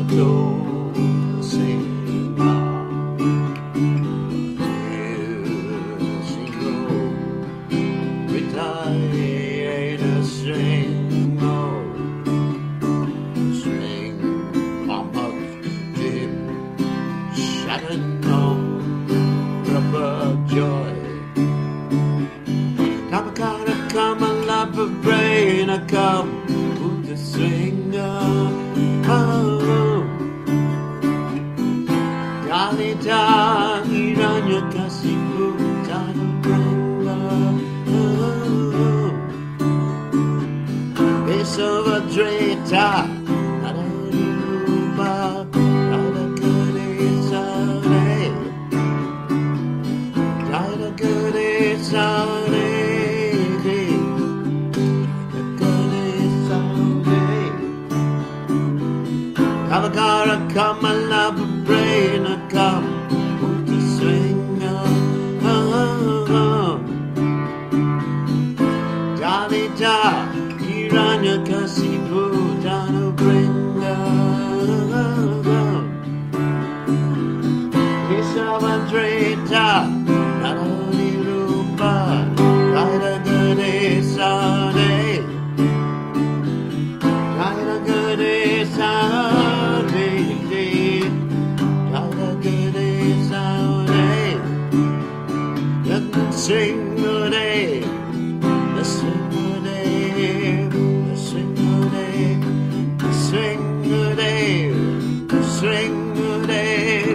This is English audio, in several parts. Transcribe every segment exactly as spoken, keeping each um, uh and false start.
to sing now. Retire a string, oh, string, mama, Jim, shattered no rubber joy. Come, gotta come, I love a brain, I come with the swing, oh, oh. Dali da, iranya kasi puta no brenga. Over Dreta, not a ruba, not a good Sunday, not a good Sunday, not a good Sunday. Kavakara come, I love a brain, I come, put the swing on, oh, oh, oh. Dolly da. Ranya kasi putano bringa. Isava dreta, narani rupa, raida gade sade, raida gade sade, raida gade sade. Let them sing the day, let's sing the day. Swing a day, swing a day, swing a day,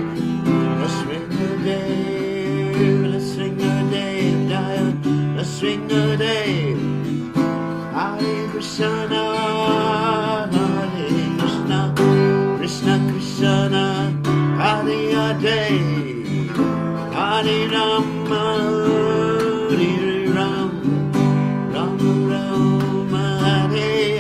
let's swing a day, let's swing a day. Hare Krishna, Hare Krishna, Krishna Krishna, Hare Hare, Hare Rama, Hare Rama, Rama Rama, Hare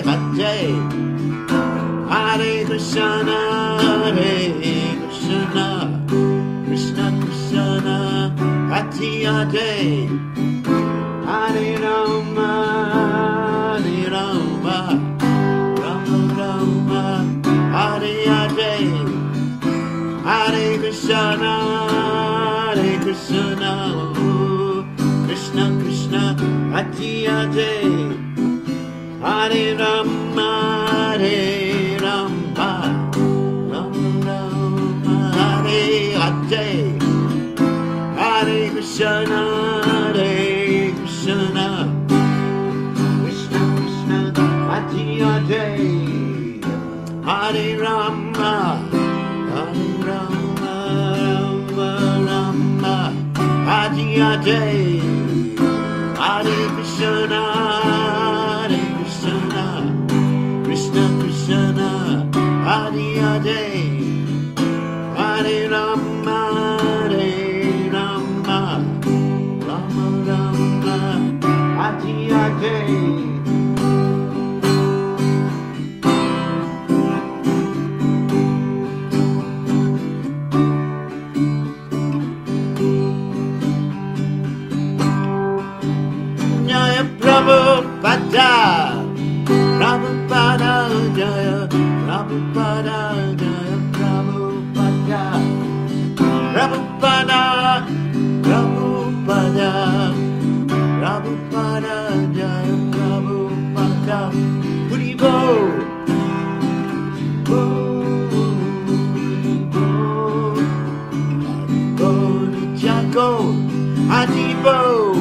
Hare Krishna, Hare Krishna, Krishna Krishna, Hare Hare, Hare Rama, Hare Rama, Rama Rama, Hare Hare, Hare Krishna, Hare Krishna, Krishna Krishna, Hare Hare. Hare Rama, Hare Rama, Rama Rama, Hare Hare, Hare Krishna, Hare Krishna, Krishna Krishna, Hare Hare, Hare Rama, Hare Rama, Rama Rama, Hare Hare, Hare Krishna. Krishna Krishna, Hare Hare, Hare Rama, Hare Rama, Rama Rama, Hare Hare. Jaya Prabhupada, Prabhupada Jaya, Prabhupada Jaya, Prabhupada, Prabhupada, Prabhupada, Prabhupada Jaya, Prabhupada, Haribo, Haribo, Jago, Haribo.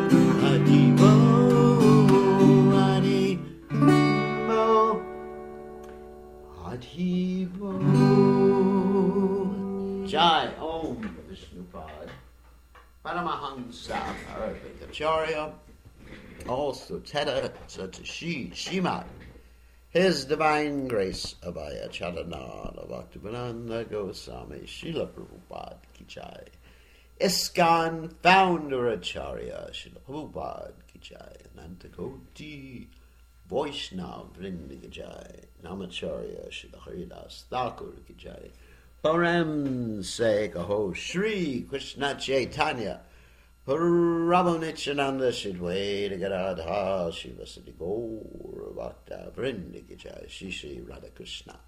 Jai Om Vishnupad Paramahamsa Acharya, also Teta Satashi Shima, His Divine Grace Abhaya Chalananda Bhaktivedanta Goswami Srila Prabhupada Ki Jai, ISKCON Founder Acharya Srila Prabhupada Ki Jai, Anantakoti Vaishnava Vrinda Ki Jai, Namacharya Srila Haridas Thakur Ki Jai, Param Se Kaho Shri Krishna Chaitanya Prabhu Nityananda Shidwaita Gadadha Shiva Sadi Gaura Bhakta Vrinda Ki Jai, Shri Shri Radha Krishna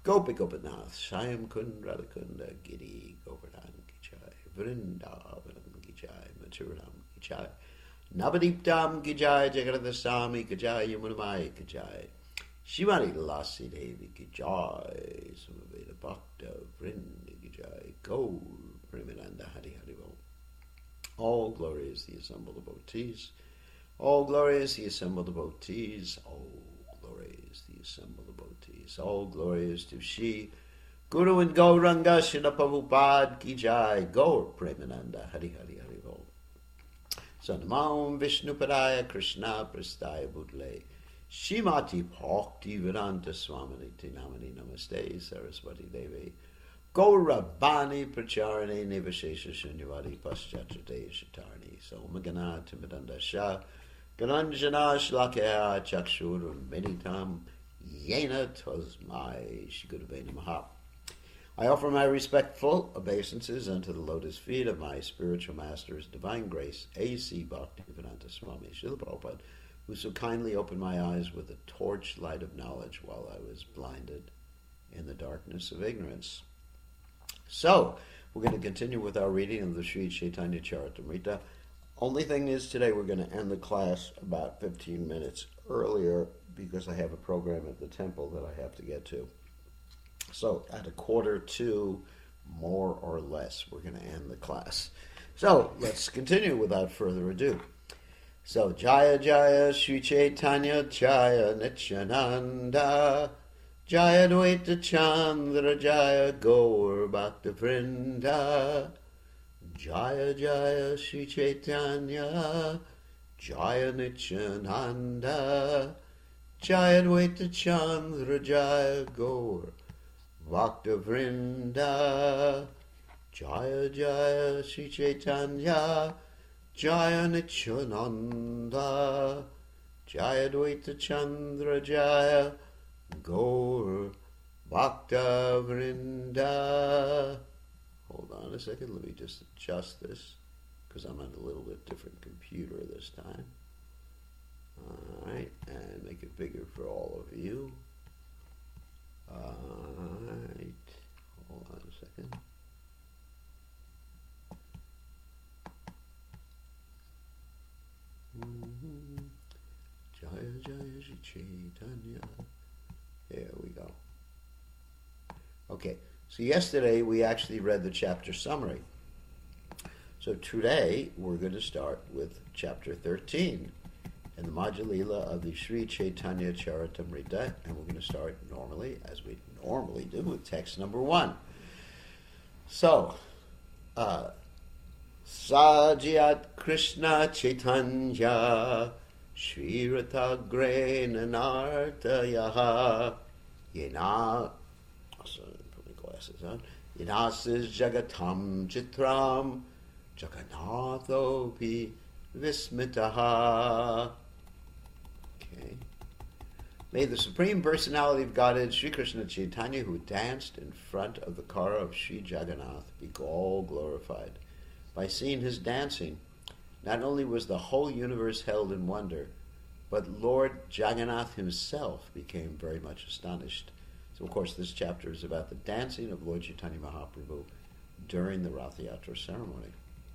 Gopi Gopinath, Shyam Kund Radhakunda, Giri Govardhan Gichai, Vrindavanam Gichai, Mathuram Gichai, Navadiptam Gichai, Jagadasami Gichai, Yamunamai Gichai, Shivani Lasi Devi Gichai, Samaveda Bhakta, Vrinda Gichai, Gaur, Premananda Hari Hari Bol. All glory is the assembled devotees. All glory is the assembled devotees. All glory is the assembled devotees. All glory is to Shri Guru and Gauranga Srila Prabhupada Ki Jai. Gaur Premananda Hari Hari Hari Bol. So Namam Vishnu Padaya Krishna Prastaya Bhutale Shrimati Bhakti Vedanta Swaminiti Namani Namaste Saraswati Devi Gaurabani Pracharane Nivashesha Shunyavadi Paschachate Shatarni Somagana Timidanda Shah Gananjana Shlakaya Chakshur Meditam Yena Tosmai Shigurabhena Maha. I offer my respectful obeisances unto the lotus feet of my spiritual master, His Divine Grace, A C Bhaktivedanta Swami Srila Prabhupada, who so kindly opened my eyes with the torch light of knowledge while I was blinded in the darkness of ignorance. So, we're going to continue with our reading of the Sri Chaitanya Charitamrita. Only thing is, today we're going to end the class about fifteen minutes earlier because I have a program at the temple that I have to get to. So, at a quarter to, more or less, we're going to end the class. So, let's continue without further ado. So, Jaya Jaya Sri Chaitanya Jaya Nityananda Jaya Dvaita Chandra Jaya Gaur Bhakta Vrinda Jaya Jaya Sri Chaitanya Jaya Nityananda Jaya Dvaita Chandra Jaya Gaur Bhakta Vrinda Jaya Jaya Sri Chaitanya Jaya Nityananda Jaya Dvaita Chandra Jaya Gaur Bhakta Vrinda. Hold on a second, let me just adjust this because I'm on a little bit different computer this time. Alright, and make it bigger for all of you. Alright, hold on a second. Mm-hmm. Jaya Jaya Shri Chaitanya. There we go. Okay, so yesterday we actually read the chapter summary. So today we're going to start with chapter thirteen in the Madhya Lila of the Sri Chaitanya Charitamrita, and we're going to start normally, as we normally do, with text number one. So, uh, Sajyat Krishna Chaitanya Shri Ratagre Nanartayaha Yena, also put my glasses on, Yenasis Jagatam Chitram Jagannathopi Vismitaha. Okay. May the Supreme Personality of Godhead, Sri Krishna Chaitanya, who danced in front of the car of Sri Jagannath, be all glorified. By seeing his dancing, not only was the whole universe held in wonder, but Lord Jagannath himself became very much astonished. So, of course, this chapter is about the dancing of Lord Chaitanya Mahaprabhu during the Rath Yatra ceremony.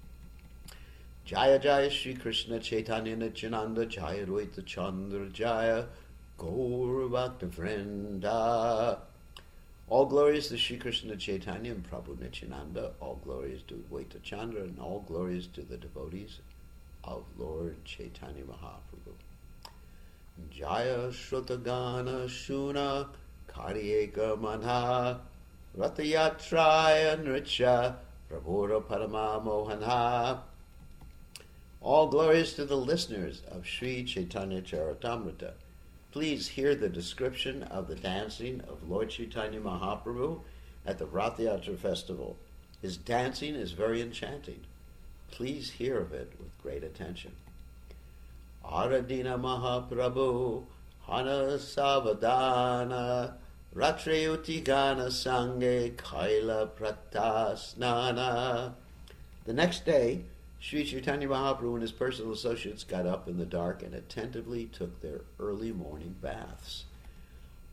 Jaya Jaya Shri Krishna Chaitanya Nityananda Jaya Dvaita Chandra Jaya Gaur Bhakta Vrinda. All glories to Shri Krishna Chaitanya and Prabhu Nityananda. All glories to Dvaita Chandra, and all glories to the devotees of Lord Chaitanya Mahaprabhu. Jaya Shrutagana Shuna Karyeka Manha Rathayatraya Nritya Prabhura Parama Mohana. All glories to the listeners of Sri Chaitanya Charitamrita. Please hear the description of the dancing of Lord Chaitanya Mahaprabhu at the Rath Yatra festival. His dancing is very enchanting. Please hear of it with great attention. Aradina Mahaprabhu Hana Savadana Ratrayuti Gana Sange Kaila Pratasnana. The next day, Sri Chaitanya Mahaprabhu and his personal associates got up in the dark and attentively took their early morning baths.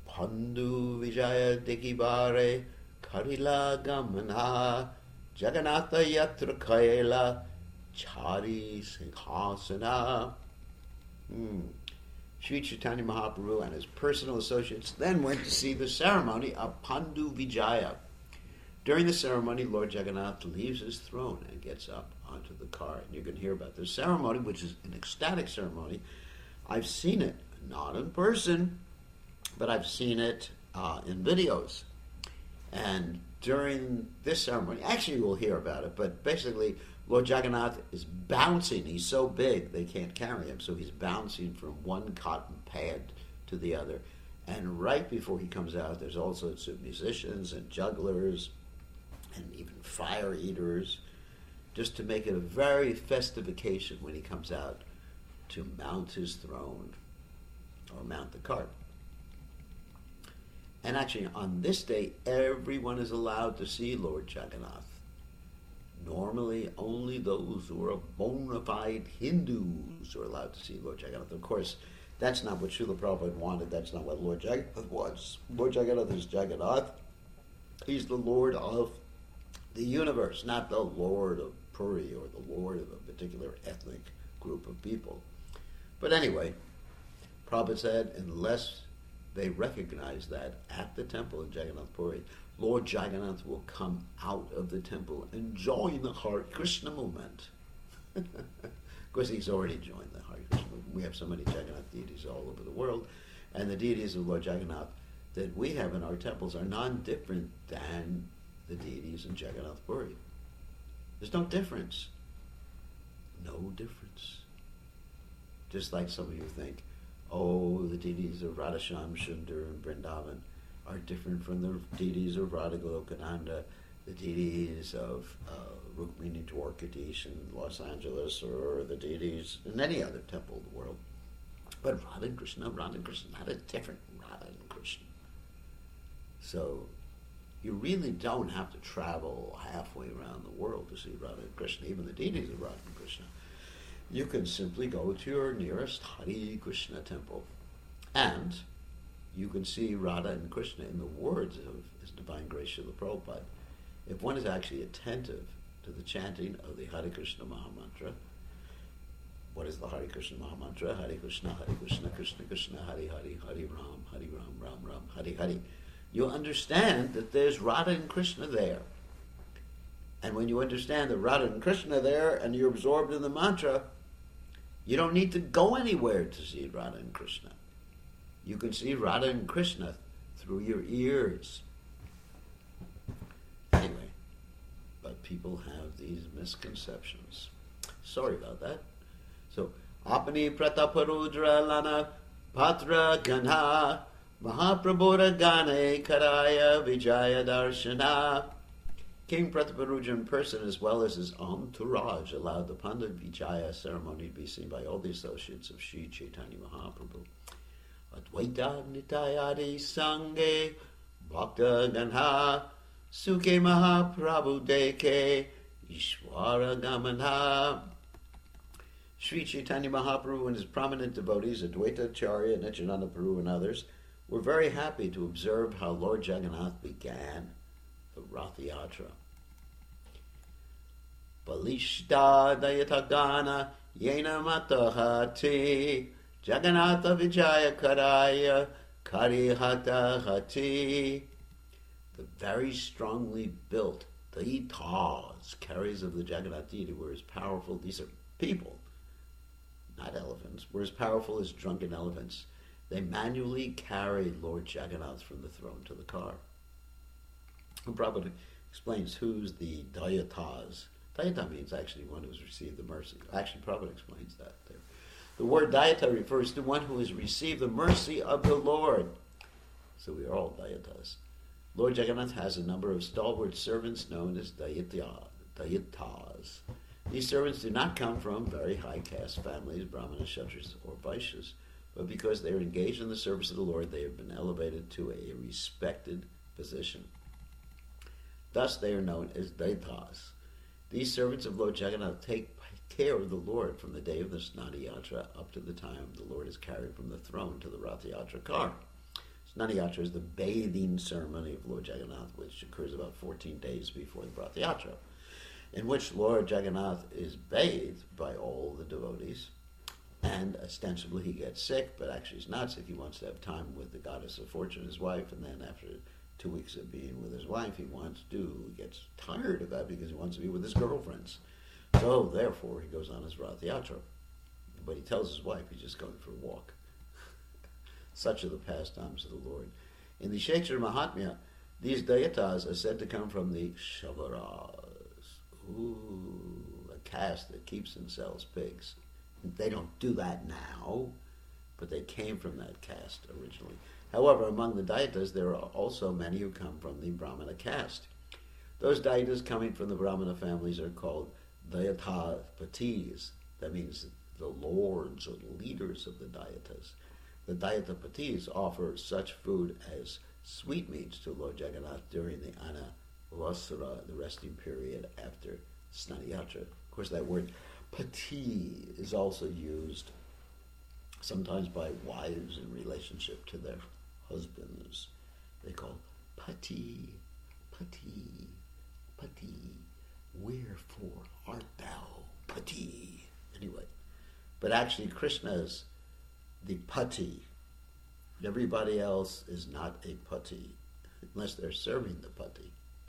Pandu Vijaya Dekibare Karila Gamana Jagannatha Yatra Kaila Chari Singhasana. Hmm. Sri Chaitanya Mahaprabhu and his personal associates then went to see the ceremony of Pandu Vijaya. During the ceremony, Lord Jagannath leaves his throne and gets up onto the car. And you can hear about this ceremony, which is an ecstatic ceremony. I've seen it, not in person, but I've seen it uh, in videos. And during this ceremony, actually we'll hear about it, but basically Lord Jagannath is bouncing. He's so big they can't carry him, so he's bouncing from one cotton pad to the other. And right before he comes out, there's all sorts of musicians and jugglers and even fire eaters, just to make it a very festive occasion when he comes out to mount his throne or mount the cart. And actually, on this day, everyone is allowed to see Lord Jagannath. Normally, only those who are bona fide Hindus are allowed to see Lord Jagannath. Of course, that's not what Srila Prabhupada wanted. That's not what Lord Jagannath was. Lord Jagannath is Jagannath. He's the Lord of the universe, not the Lord of Puri or the Lord of a particular ethnic group of people. But anyway, Prabhupada said, unless they recognize that at the temple in Jagannath Puri, Lord Jagannath will come out of the temple and join the Hare Krishna movement. Of course, he's already joined the Hare Krishna movement. We have so many Jagannath deities all over the world, and the deities of Lord Jagannath that we have in our temples are non-different than the deities in Jagannath Puri. There's no difference. No difference. Just like some of you think, oh, the deities of Radhasham Sundar and Vrindavan are different from the deities of Radha Golokananda, the deities of uh, Rukmini Dwarkadish in Los Angeles, or the deities in any other temple of the world. But Radha and Krishna, Radha and Krishna, not a different Radha and Krishna. So you really don't have to travel halfway around the world to see Radha and Krishna, even the deities of Radha and Krishna. You can simply go to your nearest Hare Krishna temple, and you can see Radha and Krishna in the words of His Divine Grace Srila Prabhupada. If one is actually attentive to the chanting of the Hare Krishna Mahamantra, what is the Hare Krishna Mahamantra? Hare Krishna, Hare Krishna, Krishna Krishna, Hare Hare, Hare Ram, Hare Ram, Ram Ram, Hare Hare. You'll understand that there's Radha and Krishna there. And when you understand that Radha and Krishna are there and you're absorbed in the mantra, you don't need to go anywhere to see Radha and Krishna. You can see Radha and Krishna through your ears. Anyway, but people have these misconceptions. Sorry about that. So, Apani Prataparudra Lana Patra Ganha Mahaprabhura Gane Karaya Vijaya Darshana. King Prataparudra in person, as well as his entourage, allowed the Pandu Vijaya ceremony to be seen by all the associates of Sri Chaitanya Mahaprabhu. Advaita Nitayadi Sange Bhakta Ganha Sukhe Mahaprabhu Deke Ishwara Gamana. Sri Chaitanya Mahaprabhu and his prominent devotees, Advaita Acharya, Nityananda Prabhu, and others, were very happy to observe how Lord Jagannath began the Rath Yatra. Balishta Dayatagana Yena Matahati Jagannatha Vijaya Karaya Karihata Hati. The very strongly built Dayitas, carriers of the Jagannath deity, were as powerful, these are people, not elephants, were as powerful as drunken elephants. They manually carried Lord Jagannath from the throne to the car. And Prabhupada explains who's the Dayatas. Dayata means actually one who's received the mercy. Actually, Prabhupada explains that there. The word Dayata refers to one who has received the mercy of the Lord. So we are all Dayatas. Lord Jagannath has a number of stalwart servants known as Dayita, Dayitas. These servants do not come from very high caste families, Brahmanas, Kshatriyas, or Vaishyas, but because they are engaged in the service of the Lord, they have been elevated to a respected position. Thus they are known as Dayitas. These servants of Lord Jagannath take care of the Lord from the day of the Snati Yatra up to the time the Lord is carried from the throne to the Rath Yatra car. Snani Yatra is the bathing ceremony of Lord Jagannath, which occurs about fourteen days before the Bratha Yatra, in which Lord Jagannath is bathed by all the devotees, and ostensibly he gets sick, but actually he's not sick. He wants to have time with the goddess of fortune, his wife, and then after two weeks of being with his wife, he wants to, he gets tired of that because he wants to be with his girlfriends. So, therefore, he goes on his Rath Yatra. But he tells his wife he's just going for a walk. Such are the pastimes of the Lord. In the Kshetra Mahatmya, these Dayatas are said to come from the Shavaras. Ooh, a caste that keeps and sells pigs. They don't do that now, but they came from that caste originally. However, among the Dayatas, there are also many who come from the Brahmana caste. Those Dayatas coming from the Brahmana families are called Dayatapatis. That means the lords or leaders of the Dayatas. The Dayatapatis offer such food as sweetmeats to Lord Jagannath during the Anavasara, the resting period after Snani Yatra. Of course, that word pati is also used sometimes by wives in relationship to their husbands. They call pati, pati, pati. Wherefore art thou pati? Anyway, but actually Krishna is the pati. Everybody else is not a pati, unless they're serving the pati.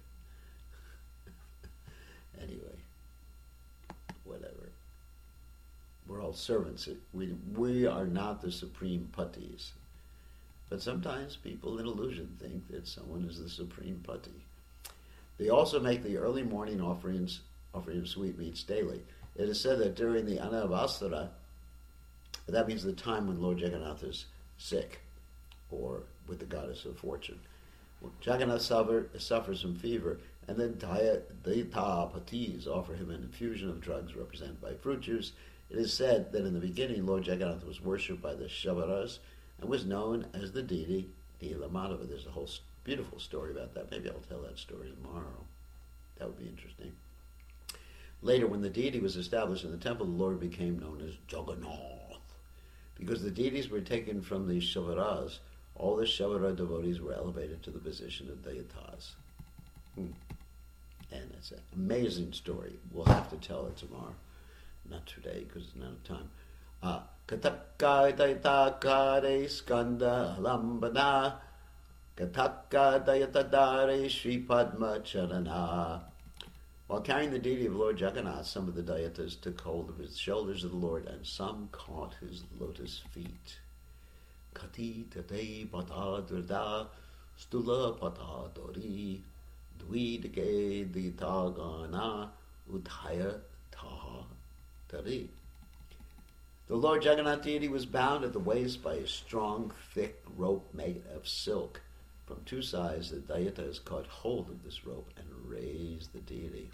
Anyway, whatever. We're all servants. We, we are not the supreme patis. But sometimes people in illusion think that someone is the supreme pati. They also make the early morning offerings, offering of sweetmeats daily. It is said that during the Anavasara, that means the time when Lord Jagannath is sick, or with the goddess of fortune. Jagannath suffer, suffers from fever, and then Dayatapatis offer him an infusion of drugs represented by fruit juice. It is said that in the beginning Lord Jagannath was worshipped by the Shavaras and was known as the deity Nilamadava. There's a whole beautiful story about that. Maybe I'll tell that story tomorrow. That would be interesting. Later, when the deity was established in the temple, the Lord became known as Jagannath. Because the deities were taken from the Shavaras, all the Shavara devotees were elevated to the position of Dayatas. Hmm. And it's an amazing story. We'll have to tell it tomorrow. Not today, because it's not enough time. Uh, Kataka Dayatakare Skanda Lambana Kataka Dayatadare Sri Padma Charana. While carrying the deity of Lord Jagannath, some of the Dayatas took hold of his shoulders of the Lord, and some caught his lotus feet. Kati tate pata durda stula pata dori dvidike ditagana udhaya taha tari. The Lord Jagannath deity was bound at the waist by a strong, thick rope made of silk. From two sides, the Dayatas caught hold of this rope and raised the deity.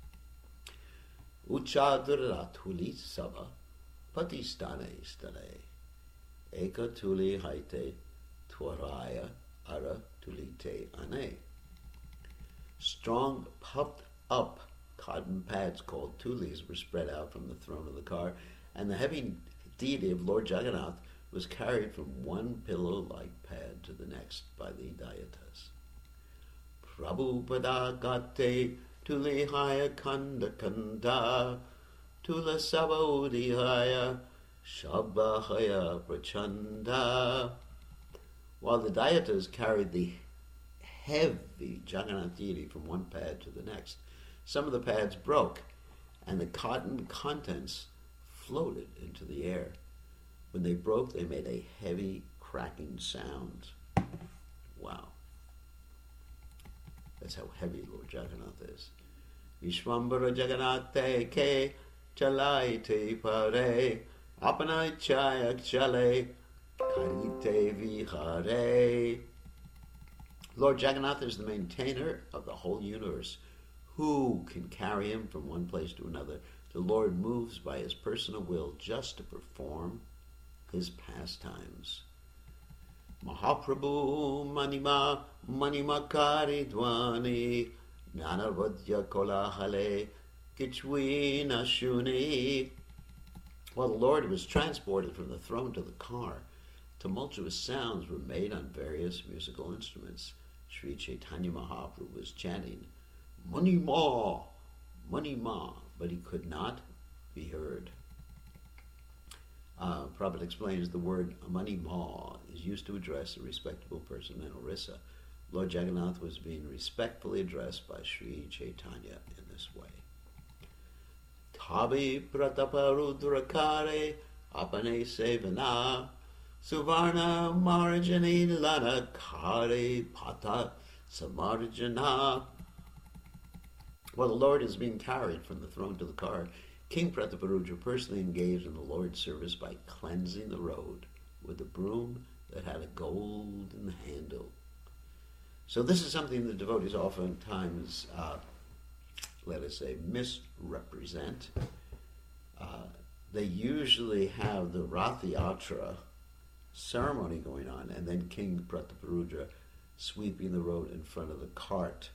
Uchadura tuli sava patistane stane eka tuli haite twaraya ara tulite ane. Strong, puffed up cotton pads called tulis were spread out from the throne of the car, and the heavy deity of Lord Jagannath was carried from one pillow-like pad to the next by the Dayatas. Prabhupada gate tulihaya kanda kanda tula sabodihaya shabahaya prachanda. While the Dayatas carried the heavy Jagannath deity from one pad to the next, some of the pads broke, and the cotton contents floated into the air. When they broke, they made a heavy, cracking sound. Wow. That's how heavy Lord Jagannath is. Vishwambara Jagannathe ke chalaite pare apanai chayak chale karite vihare. Lord Jagannath is the maintainer of the whole universe. Who can carry him from one place to another? The Lord moves by his personal will just to perform his pastimes. Mahaprabhu Manima Manima Kari Dwani Nanavadya Kolahale Kichwina Shuni. While the Lord was transported from the throne to the car, tumultuous sounds were made on various musical instruments. Sri Chaitanya Mahaprabhu was chanting, "Mani Ma, Mani Ma," but he could not be heard. Uh, Prabhupada explains the word Mani Ma is used to address a respectable person in Orissa. Lord Jagannath was being respectfully addressed by Sri Chaitanya in this way. Tabi pratapa rudrakare apane sevana suvarna marjani lana kare pata samarjana. While the Lord is being carried from the throne to the car, King Prataparudra personally engaged in the Lord's service by cleansing the road with a broom that had a golden handle. So this is something the devotees oftentimes, uh, let us say, misrepresent. Uh, they usually have the Rath Yatra ceremony going on, and then King Prataparudra sweeping the road in front of the cart.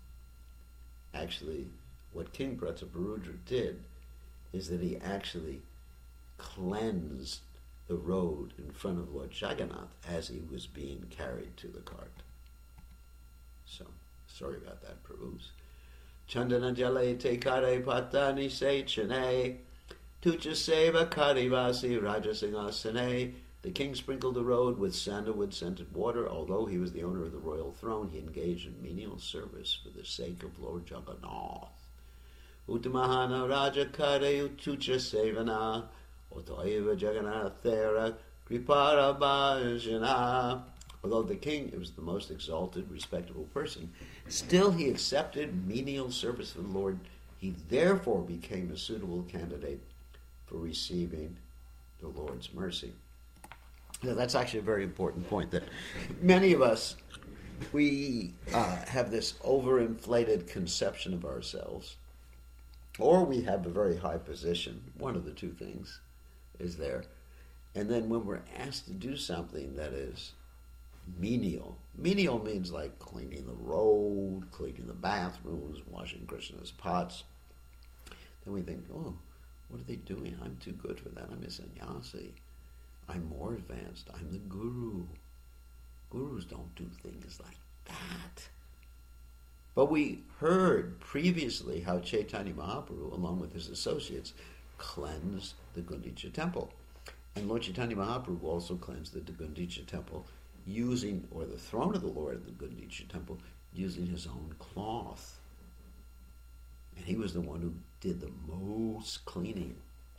Actually, what King Prataparudra did is that he actually cleansed the road in front of Lord Jagannath as he was being carried to the cart. So, sorry about that, Prabhus. Chandana jale te kare patani se chane, tucha seva karivasi rajasingasane. The king sprinkled the road with sandalwood-scented water. Although he was the owner of the royal throne, he engaged in menial service for the sake of Lord Jagannath. Uttamahana Raja Kare Utucha Sevana Otoiva Jagannathera Kripara Bhajana. Although the king was the most exalted, respectable person, still he accepted menial service for the Lord. He therefore became a suitable candidate for receiving the Lord's mercy. Now, that's actually a very important point, that many of us, we uh, have this overinflated conception of ourselves, or we have a very high position. One of the two things is there. And then when we're asked to do something that is menial, menial means like cleaning the road, cleaning the bathrooms, washing Krishna's pots, then we think, oh, what are they doing? I'm too good for that. I'm a sannyasi. I'm more advanced. I'm the guru. Gurus don't do things like that. But we heard previously how Chaitanya Mahaprabhu, along with his associates, cleansed the Gundicha temple. And Lord Chaitanya Mahaprabhu also cleansed the Gundicha temple using, or the throne of the Lord in the Gundicha temple, using his own cloth. And he was the one who did the most cleaning.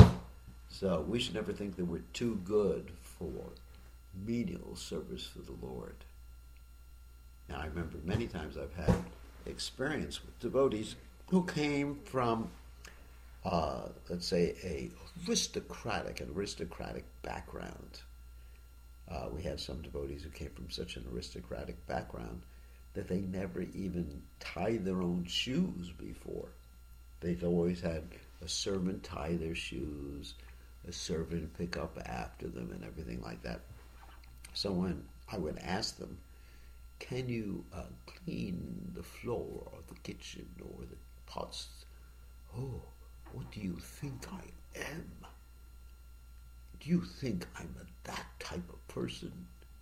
So we should never think that we're too good for menial service for the Lord. Now, I remember many times I've had experience with devotees who came from, uh, let's say, a aristocratic, an aristocratic background. Uh, we had some devotees who came from such an aristocratic background that they never even tied their own shoes before. They've always had a servant tie their shoes, a servant pick up after them, and everything like that. So when I would ask them, can you uh, clean the floor of the kitchen or the pots? Oh, what do you think I am? Do you think I'm a, that type of person?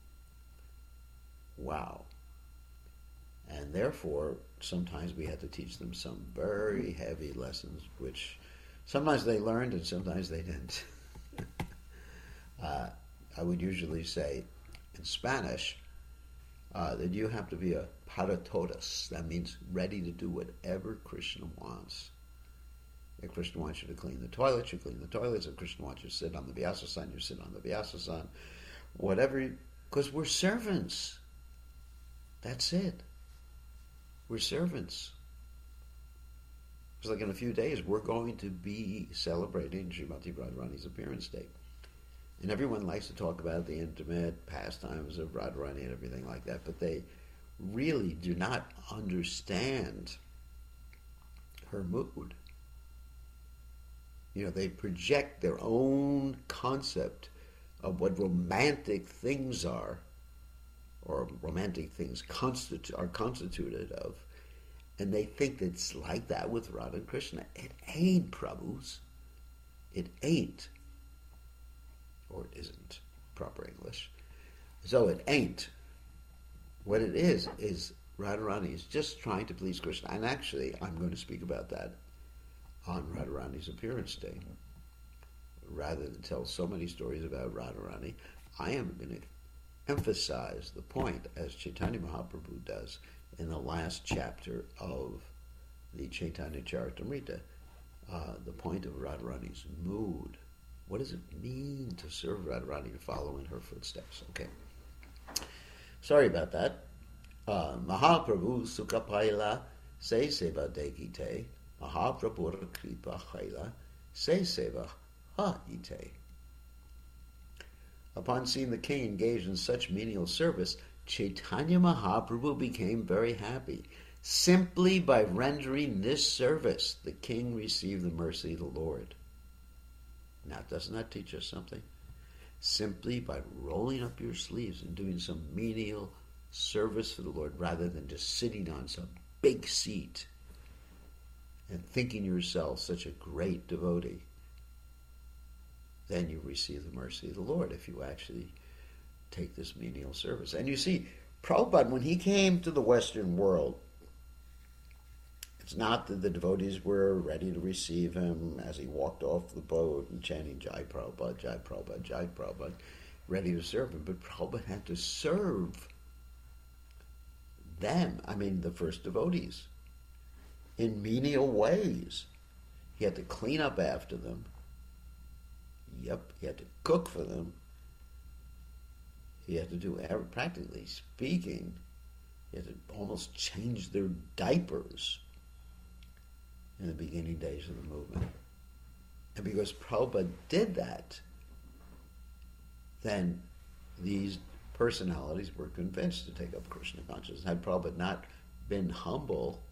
Wow. And therefore, sometimes we had to teach them some very heavy lessons, which sometimes they learned and sometimes they didn't. uh, I would usually say in Spanish uh, that you have to be a para todos. That means ready to do whatever Krishna wants. If Krishna wants you to clean the toilets, you clean the toilets. If Krishna wants you to sit on the Vyasasan, you sit on the Vyasasan. Whatever, because we're servants. That's it. We're servants. It's like in a few days, we're going to be celebrating Srimati Radharani's appearance date. And everyone likes to talk about the intimate pastimes of Radharani and everything like that, but they really do not understand her mood. You know, they project their own concept of what romantic things are, or romantic things constitu- are constituted of, and they think that it's like that with Radha and Krishna. It ain't, Prabhus. It ain't. Or it isn't, proper English. So it ain't. What it is, is Radharani is just trying to please Krishna. And actually, I'm going to speak about that on Radharani's appearance day. Rather than tell so many stories about Radharani, I am going to emphasize the point, as Chaitanya Mahaprabhu does in the last chapter of the Chaitanya Charitamrita, uh, the point of Radharani's mood. What does it mean to serve Radharani, to follow in her footsteps? Okay. Sorry about that. Uh, Mahaprabhu Sukhapaila Se Seva Dekite, Mahaprabhu Kripa Haila Se Seva Ha Ite. Upon seeing the king engaged in such menial service, Chaitanya Mahaprabhu became very happy. Simply by rendering this service, the king received the mercy of the Lord. Now, doesn't that teach us something? Simply by rolling up your sleeves and doing some menial service for the Lord, rather than just sitting on some big seat and thinking yourself such a great devotee, then you receive the mercy of the Lord if you actually take this menial service. And you see, Prabhupada, when he came to the Western world, it's not that the devotees were ready to receive him as he walked off the boat and chanting Jai Prabhupada, Jai Prabhupada, Jai Prabhupada, ready to serve him. But Prabhupada had to serve them, I mean the first devotees, in menial ways. He had to clean up after them. Yep, he had to cook for them. He had to do, practically speaking, he had to almost change their diapers in the beginning days of the movement. And because Prabhupada did that, then these personalities were convinced to take up Krishna consciousness. Had Prabhupada not been humble,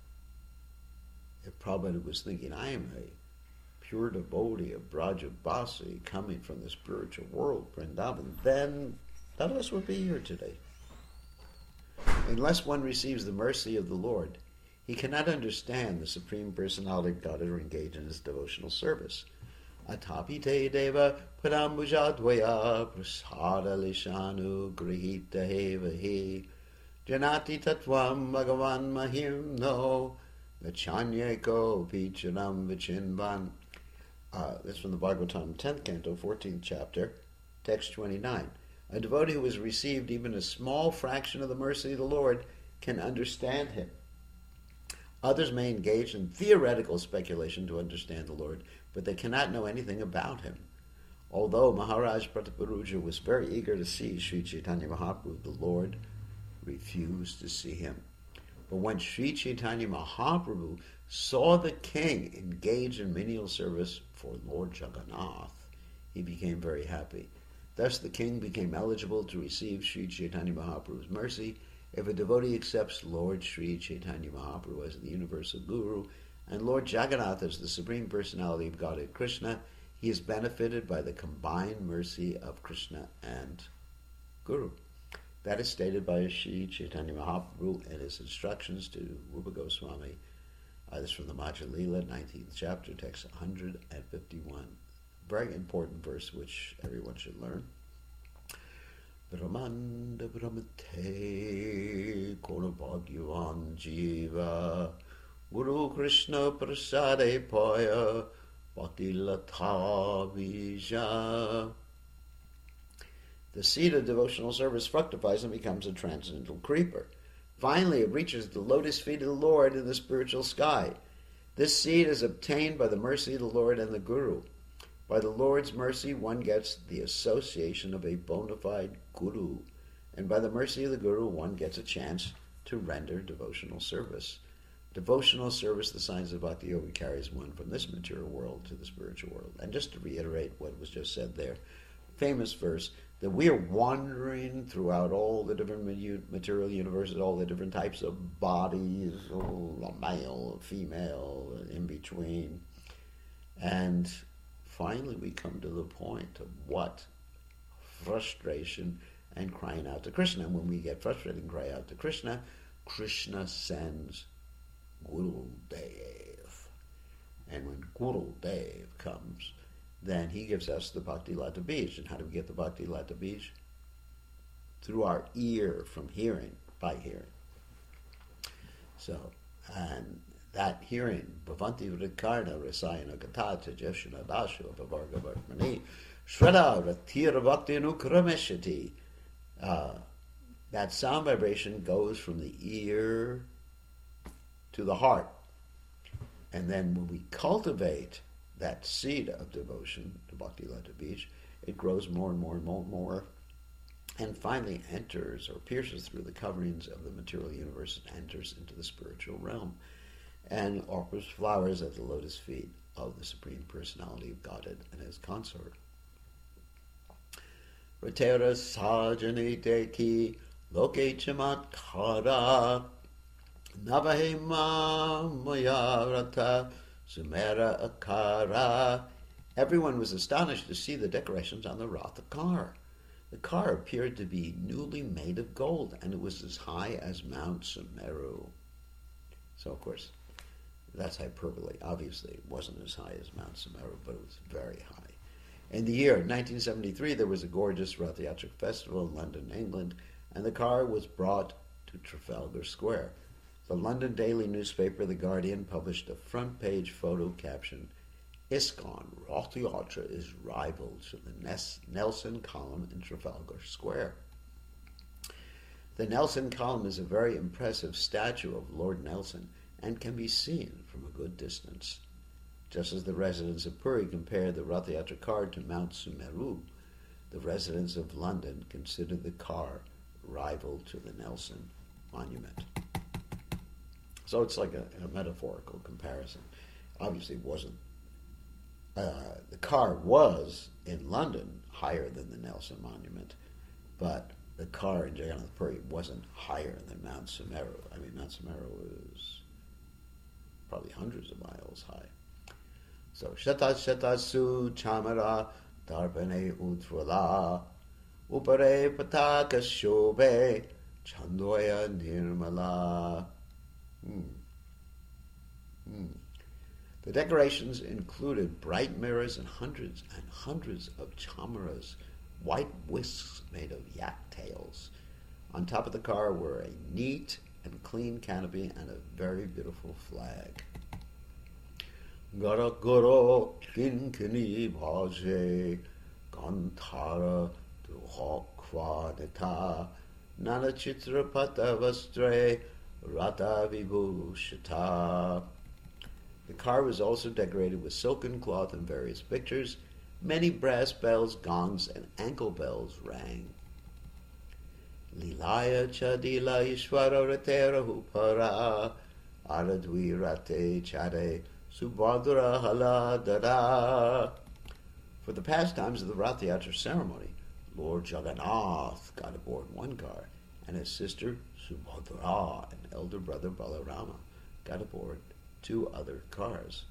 if Prabhupada was thinking, I am a pure devotee of Brajabasi coming from the spiritual world, Vrindavan, then none of us would be here today. Unless one receives the mercy of the Lord, he cannot understand the Supreme Personality of Godhead or engage in his devotional service. Atapi te deva padambujadvaya prasada lishanu grihita hevahi janati tatvam bhagavan mahim no gachanyeko picharam vichinvan. Uh, that's from the Bhagavatam, tenth canto, fourteenth chapter, text twenty-nine. A devotee who has received even a small fraction of the mercy of the Lord can understand him. Others may engage in theoretical speculation to understand the Lord, but they cannot know anything about him. Although Maharaj Prataparuja was very eager to see Sri Chaitanya Mahaprabhu, the Lord refused to see him. But when Sri Chaitanya Mahaprabhu saw the king engage in menial service for Lord Jagannath, he became very happy. Thus the king became eligible to receive Sri Chaitanya Mahaprabhu's mercy. If a devotee accepts Lord Sri Chaitanya Mahaprabhu as the universal guru and Lord Jagannath as the Supreme Personality of Godhead Krishna, he is benefited by the combined mercy of Krishna and Guru. That is stated by Sri Chaitanya Mahaprabhu in his instructions to Rupa Goswami. Uh, this is from the Madhya Lila, nineteenth chapter, text one hundred fifty-one. Very important verse which everyone should learn. Brahmanda Brahmate Kona Bhagyavan Jiva Guru Krishna Prasade Paya Bhakti Latha Vija. The seed of devotional service fructifies and becomes a transcendental creeper. Finally, it reaches the lotus feet of the Lord in the spiritual sky. This seed is obtained by the mercy of the Lord and the Guru. By the Lord's mercy, one gets the association of a bona fide Guru, and by the mercy of the Guru, one gets a chance to render devotional service. Devotional service, the science of Bhakti Yoga, carries one from this material world to the spiritual world. And just to reiterate what was just said there, famous verse, that we are wandering throughout all the different material universes, all the different types of bodies, oh, male, female, in between. And finally we come to the point of what? Frustration and crying out to Krishna. And when we get frustrated and cry out to Krishna, Krishna sends Guru Dev. And when Guru Dev comes, then he gives us the Bhakti Lata Bij. And how do we get the Bhakti Lata Bij? through our ear from hearing, by hearing. So, and that hearing, Bhavanti Vrikarna Rasayana Gatata Jeshana Dashu Bavarga Vartmani Shraddha Ratira Bhakti Anukrameshati. That sound vibration goes from the ear to the heart. And then when we cultivate that seed of devotion, the Bhakti Lata Beach, it grows more and more and more and more, and finally enters or pierces through the coverings of the material universe and enters into the spiritual realm and offers flowers at the lotus feet of the Supreme Personality of Godhead and his consort. Ratera sajani deki loke chamatkara navahema mayarata sumera akara. Everyone was astonished to see the decorations on the Ratha car. The car appeared to be newly made of gold, and it was as high as Mount Sumeru. So, of course, that's hyperbole. Obviously, it wasn't as high as Mount Sumeru, but it was very high. In the year nineteen seventy-three, there was a gorgeous Rath Yatric festival in London, England, and the car was brought to Trafalgar Square. The London daily newspaper, The Guardian, published a front-page photo caption, ISKCON Rath Yatra is rival to the Nelson Column in Trafalgar Square. The Nelson Column is a very impressive statue of Lord Nelson and can be seen from a good distance. Just as the residents of Puri compare the Rath Yatra car to Mount Sumeru, the residents of London consider the car rival to the Nelson Monument. So it's like a, a metaphorical comparison. Obviously, it wasn't. Uh, the car was in London higher than the Nelson Monument, but the car in Jagannath Puri wasn't higher than Mount Sumeru. I mean, Mount Sumeru is probably hundreds of miles high. So, Shata Shata Su Chamara Darpane Utvala Upare Pataka Shobhe Chandoya Nirmala. Hmm. Hmm. The decorations included bright mirrors and hundreds and hundreds of chamaras, white whisks made of yak tails. On top of the car were a neat and clean canopy and a very beautiful flag. Gara goro kinkini bhaje gantara duhokvanita nana chitrapata vastre rata vibhushata. The car was also decorated with silken cloth and various pictures. Many brass bells, gongs, and ankle bells rang. Lilaya chadila ishvara ratera hupara aradvi rate chade subhadra haladara. For the pastimes of the Rath Yatra ceremony, Lord Jagannath got aboard one car, and his sister Subhadra and elder brother Balarama got aboard two other cars.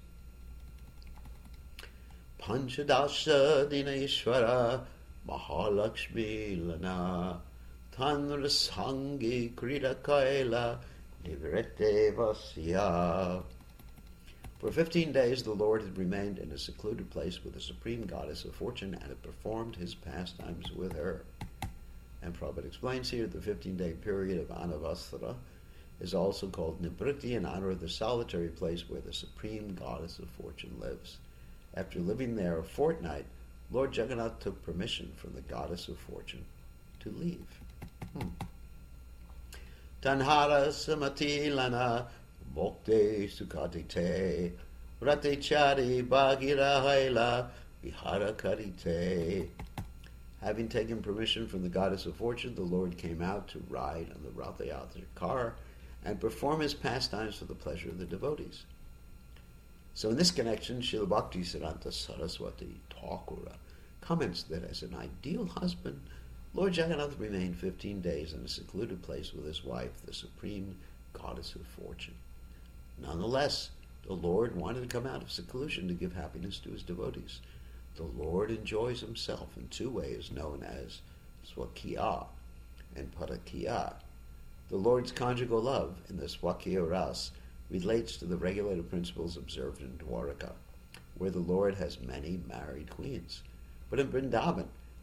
Panchadasha Dineshwara Mahalakshmi Lana Tanrasangi Krita Kaila Nivrete Vasya. For fifteen days the Lord had remained in a secluded place with the Supreme Goddess of Fortune and had performed his pastimes with her. And Prabhupada explains here the fifteen-day period of Anavasthara is also called Nibriti in honor of the solitary place where the Supreme Goddess of Fortune lives. After living there a fortnight, Lord Jagannath took permission from the Goddess of Fortune to leave. Hmm. Tanhara samati lana mokte sukatite rate chari bagira haila vihara karite. Having taken permission from the Goddess of Fortune, the Lord came out to ride on the Rath Yatra car and perform his pastimes for the pleasure of the devotees. So in this connection, Srila Bhakti Siddhanta Saraswati Thakura comments that as an ideal husband, Lord Jagannath remained fifteen days in a secluded place with his wife, the Supreme Goddess of Fortune. Nonetheless, the Lord wanted to come out of seclusion to give happiness to his devotees. The Lord enjoys himself in two ways known as Swakya and Parakya. The Lord's conjugal love in the Swakya Ras relates to the regulative principles observed in Dwaraka, where the Lord has many married queens. But in Vrindavan,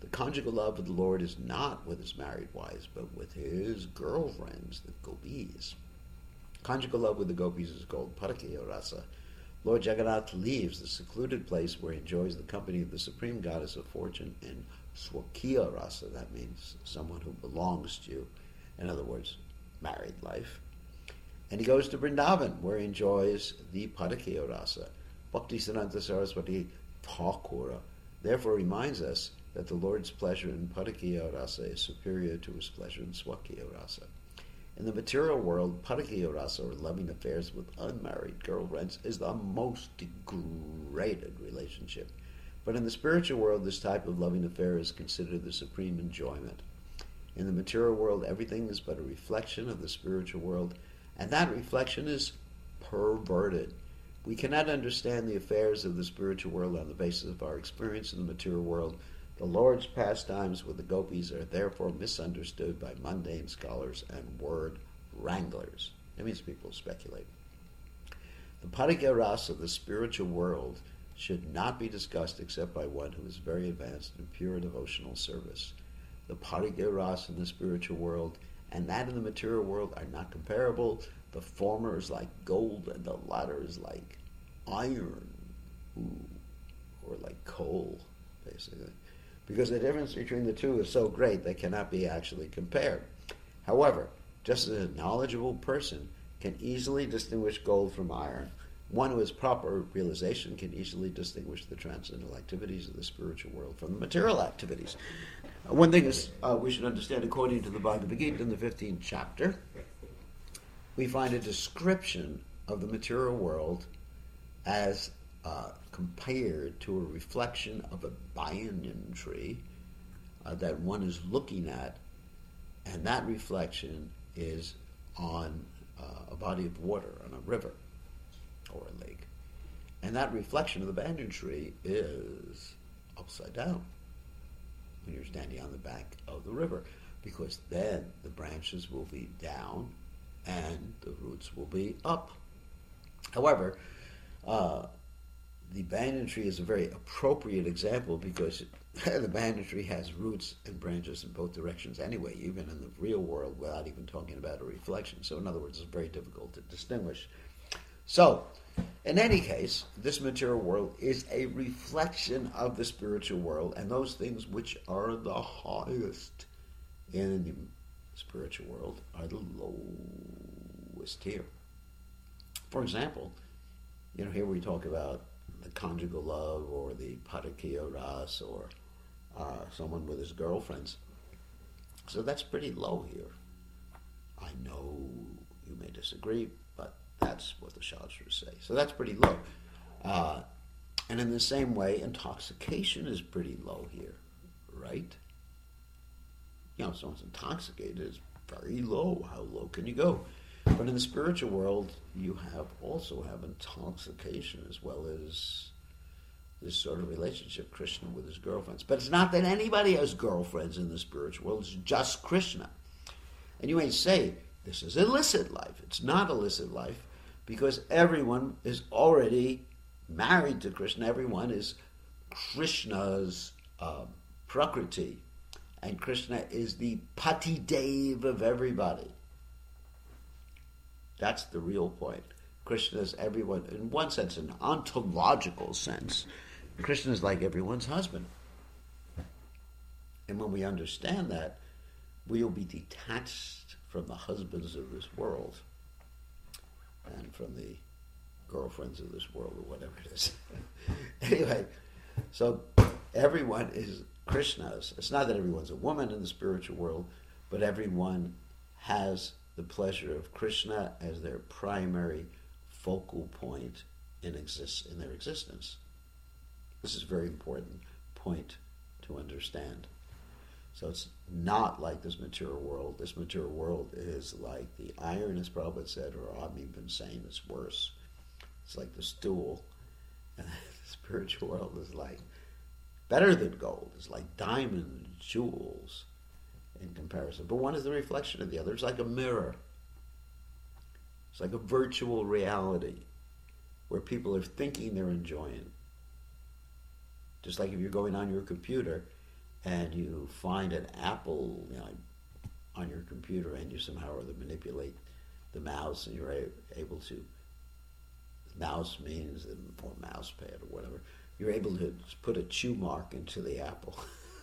The conjugal love of the Lord is not with his married wives, but with his girlfriends, the gopis. Conjugal love with the gopis is called Parakya Rasa. Lord Jagannath leaves the secluded place where he enjoys the company of the supreme goddess of fortune in Swakya Rasa. That means someone who belongs to you. In other words, married life. And he goes to Vrindavan, where he enjoys the Parakya Rasa. Bhaktisiddhanta Saraswati Thakura therefore reminds us that the Lord's pleasure in Parakya Rasa is superior to his pleasure in Swakya Rasa. In the material world, Parakya Rasa, or loving affairs with unmarried girlfriends, is the most degraded relationship. But in the spiritual world, this type of loving affair is considered the supreme enjoyment. In the material world, everything is but a reflection of the spiritual world, and that reflection is perverted. We cannot understand the affairs of the spiritual world on the basis of our experience in the material world. The Lord's pastimes with the gopis are therefore misunderstood by mundane scholars and word wranglers. That means people speculate. The Parakya Rasa of the spiritual world should not be discussed except by one who is very advanced in pure devotional service. The Parakya Rasa in the spiritual world and that in the material world are not comparable. The former is like gold and the latter is like iron, Ooh, or like coal, basically. Because the difference between the two is so great they cannot be actually compared. However, just as a knowledgeable person can easily distinguish gold from iron, one who has proper realization can easily distinguish the transcendental activities of the spiritual world from the material activities. Uh, one thing is uh, we should understand, according to the Bhagavad Gita in the fifteenth chapter, we find a description of the material world as uh, compared to a reflection of a banyan tree uh, that one is looking at, and that reflection is on uh, a body of water, on a river or a lake. And that reflection of the banyan tree is upside down when you're standing on the bank of the river, because then the branches will be down and the roots will be up. However, uh, the banyan tree is a very appropriate example because the banyan tree has roots and branches in both directions anyway, even in the real world, without even talking about a reflection. So in other words, it's very difficult to distinguish. So, in any case, this material world is a reflection of the spiritual world, and those things which are the highest in the spiritual world are the lowest here. For example, you know, here we talk about the conjugal love or the Parakya Rasa or uh, someone with his girlfriends. So that's pretty low here. I know you may disagree, but that's what the Shastras say. So that's pretty low. Uh, and in the same way, intoxication is pretty low here, right? You know, if someone's intoxicated, it's very low. How low can you go? But in the spiritual world, you have also have intoxication as well as this sort of relationship, Krishna with his girlfriends. But it's not that anybody has girlfriends in the spiritual world. It's just Krishna. And you may say, this is illicit life. It's not illicit life because everyone is already married to Krishna. Everyone is Krishna's uh, Prakriti. And Krishna is the Pati Dev of everybody. That's the real point. Krishna is everyone, in one sense, an ontological sense. Krishna is like everyone's husband. And when we understand that, we will be detached from the husbands of this world and from the girlfriends of this world, or whatever it is. Anyway, so everyone is Krishna's. It's not that everyone's a woman in the spiritual world, but everyone has the pleasure of Krishna as their primary focal point in exist in their existence. This is a very important point to understand. So it's not like this material world. This material world is like the iron, as Prabhupada said, or I've been saying it's worse. It's like the stool. And the spiritual world is like better than gold. It's like diamonds, jewels in comparison. But one is the reflection of the other. It's like a mirror. It's like a virtual reality where people are thinking they're enjoying. Just like if you're going on your computer and you find an apple, you know, on your computer, and you somehow or other manipulate the mouse, and you're a- able to, mouse means, or mouse pad or whatever, you're able to put a chew mark into the apple.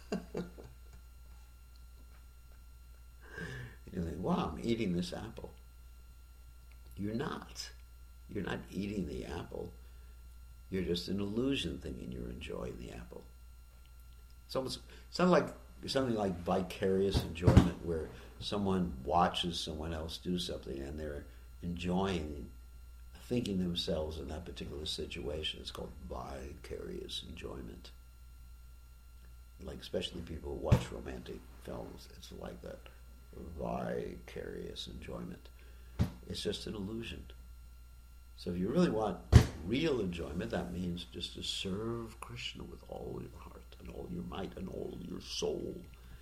You think, wow, I'm eating this apple. You're not. You're not eating the apple. You're just an illusion thinking you're enjoying the apple. It's almost it's not like something like vicarious enjoyment where someone watches someone else do something and they're enjoying, thinking themselves in that particular situation. It's called vicarious enjoyment. Like especially people who watch romantic films, it's like that. Vicarious enjoyment. It's just an illusion. So if you really want real enjoyment, that means just to serve Krishna with all your heart and all your might and all your soul.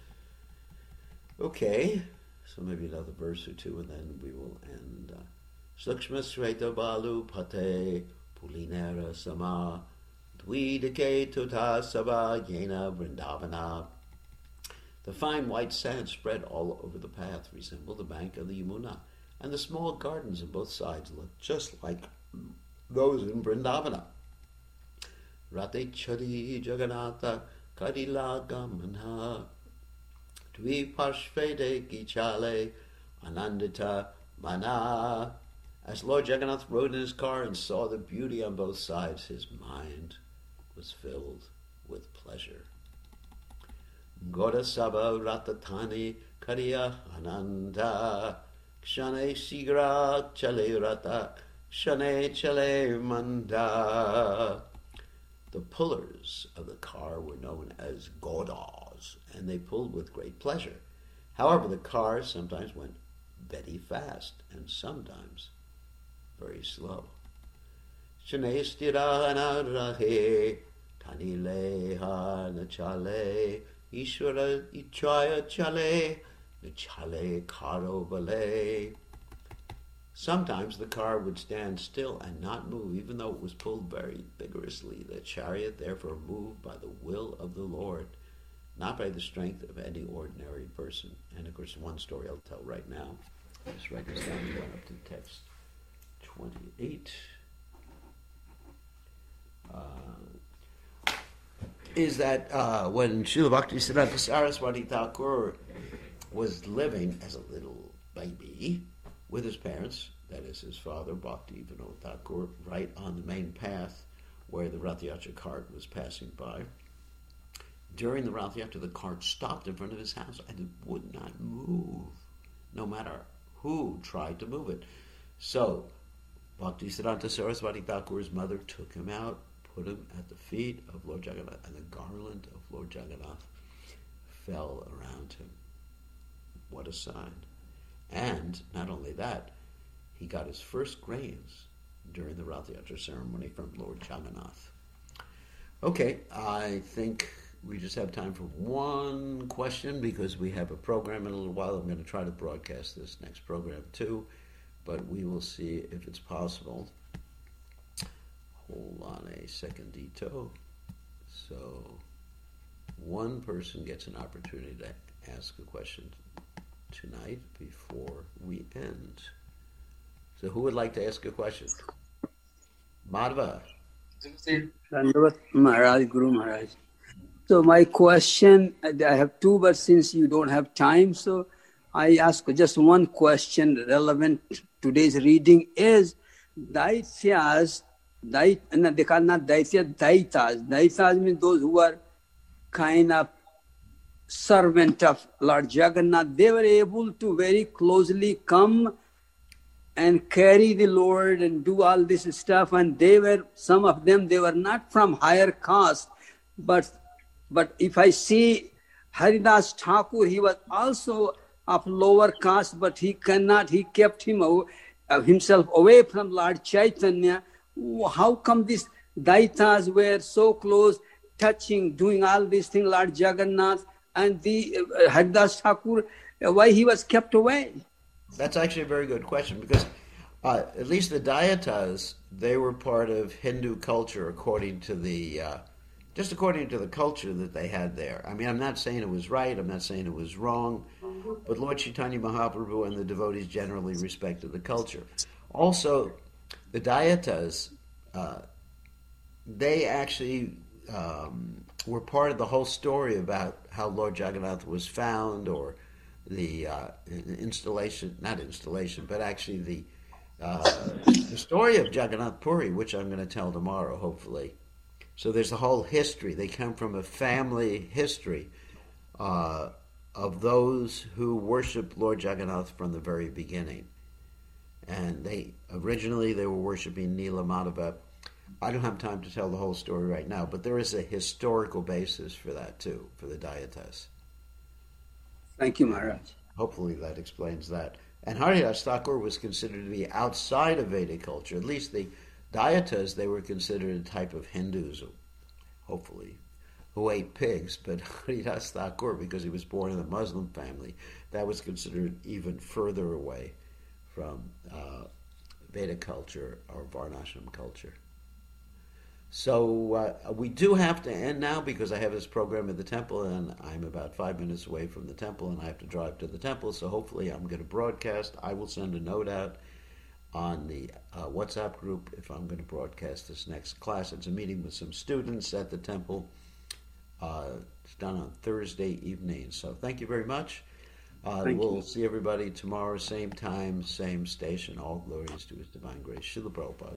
Okay, so maybe another verse or two and then we will end. Slakshma Sreta Balu Pate Pulinera Sama Dvidake Tota Sava Yena Vrindavana. The fine white sand spread all over the path resembled the bank of the Yamuna, and the small gardens on both sides looked just like those in Vrindavana. Rate Chadi Jagannatha Kadila Gamanha Dvi Parshvede Gichale Anandita Mana. As Lord Jagannath rode in his car and saw the beauty on both sides, his mind was filled with pleasure. Goda Sabha Ratatani Kariya Ananda Kshane Sigra Chale Rata Kshane Chale Manda. The pullers of the car were known as Godas, and they pulled with great pleasure. However, the car sometimes went very fast and sometimes very slow. Shane Stira Anarahe Tanileha Nachale Ishvara Ichaya Chale, Chale Karo Bale. Sometimes the car would stand still and not move, even though it was pulled very vigorously. The chariot therefore moved by the will of the Lord, not by the strength of any ordinary person. And of course, one story I'll tell right now. I'll just write this down and go up to text twenty-eight. Uh, is that uh, when Srila Bhaktisiddhanta Saraswati Thakur was living as a little baby with his parents, that is his father, Bhakti Vinod Thakur, right on the main path where the Rath Yatra cart was passing by. During the Rath Yatra, the cart stopped in front of his house and it would not move, no matter who tried to move it. So, Bhaktisiddhanta Saraswati Thakur's mother took him out, put him at the feet of Lord Jagannath, and the garland of Lord Jagannath fell around him. What a sign. And not only that, he got his first grains during the Rath Yatra ceremony from Lord Jagannath. Okay, I think we just have time for one question because we have a program in a little while. I'm going to try to broadcast this next program too, but we will see if it's possible. Hold on a second, Dito. So one person gets an opportunity to ask a question tonight before we end. So who would like to ask a question? Madhava. Dandavat Maharaj, Guru Maharaj. So my question, I have two, but since you don't have time, so I ask just one question relevant to today's reading is Daityas, Dait, no, they are not Daityas, Daitas. Daitas means those who are kind of servant of Lord Jagannath. They were able to very closely come and carry the Lord and do all this stuff. And they were, some of them, they were not from higher caste. But but if I see Haridas Thakur, he was also of lower caste, but he cannot, he kept him uh, himself away from Lord Chaitanya. How come these Daitas were so close, touching, doing all these things, Lord Jagannath, and the uh, Haridas Thakur, uh, why he was kept away? That's actually a very good question because uh, at least the Daitas, they were part of Hindu culture according to the uh, just according to the culture that they had there. I mean, I'm not saying it was right, I'm not saying it was wrong, but Lord Chaitanya Mahaprabhu and the devotees generally respected the culture. Also, the Dayatas, uh, they actually um, were part of the whole story about how Lord Jagannath was found, or the uh, installation, not installation, but actually the, uh, the story of Jagannath Puri, which I'm going to tell tomorrow, hopefully. So there's a whole history. They come from a family history uh, of those who worshiped Lord Jagannath from the very beginning. And they originally they were worshiping Nila Madhava. I don't have time to tell the whole story right now, but there is a historical basis for that too, for the Dayatas. Thank you, Maharaj. Hopefully that explains that. And Haridas Thakur was considered to be outside of Vedic culture. At least the Dayatas, they were considered a type of Hindus, hopefully, who ate pigs. But Haridas Thakur, because he was born in a Muslim family, that was considered even further away from uh, Vedic culture or Varnashram culture. So uh, we do have to end now because I have this program at the temple and I'm about five minutes away from the temple and I have to drive to the temple. So hopefully I'm going to broadcast. I will send a note out on the uh, WhatsApp group if I'm going to broadcast this next class. It's a meeting with some students at the temple. Uh, it's done on Thursday evening. So thank you very much. Uh, we'll you. see everybody tomorrow, same time, same station. All glories to His Divine Grace. Srila Prabhupada.